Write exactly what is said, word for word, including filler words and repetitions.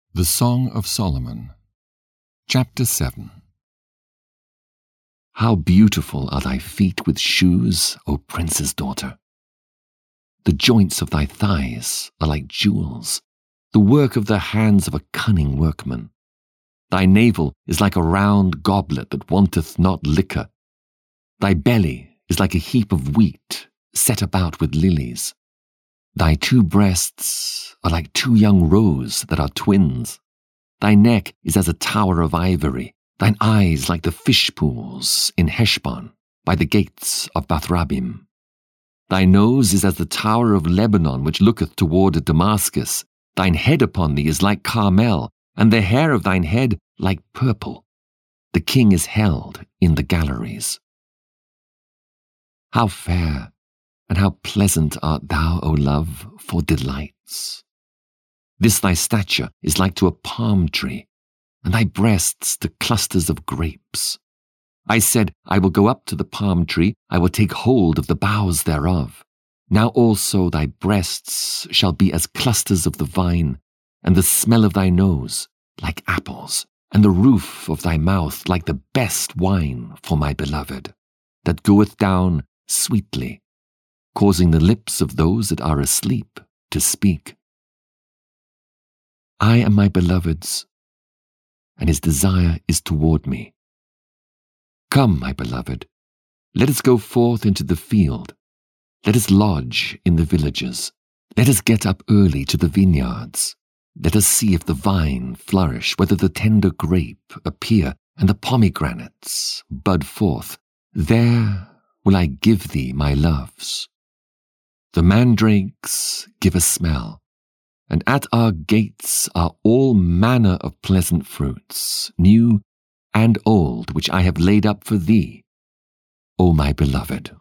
The Song of Solomon, Chapter seven. How beautiful are thy feet with shoes, O prince's daughter! The joints of thy thighs are like jewels, the work of the hands of a cunning workman. Thy navel is like a round goblet that wanteth not liquor. Thy belly is like a heap of wheat set about with lilies. Thy two breasts are like two young roes that are twins. Thy neck is as a tower of ivory, thine eyes like the fish pools in Heshbon, by the gates of Bathrabim. Thy nose is as the tower of Lebanon which looketh toward Damascus. Thine head upon thee is like Carmel, and the hair of thine head like purple. The king is held in the galleries. How fair and how pleasant art thou, O love, for delights! This thy stature is like to a palm tree, and thy breasts to clusters of grapes. I said, I will go up to the palm tree, I will take hold of the boughs thereof. Now also thy breasts shall be as clusters of the vine, and the smell of thy nose like apples, and the roof of thy mouth like the best wine for my beloved, that goeth down sweetly, causing the lips of those that are asleep to speak. I am my beloved's, and his desire is toward me. Come, my beloved, let us go forth into the field. Let us lodge in the villages. Let us get up early to the vineyards. Let us see if the vine flourish, whether the tender grape appear, and the pomegranates bud forth. There will I give thee my loves. The mandrakes give a smell, and at our gates are all manner of pleasant fruits, new and old, which I have laid up for thee, O my beloved.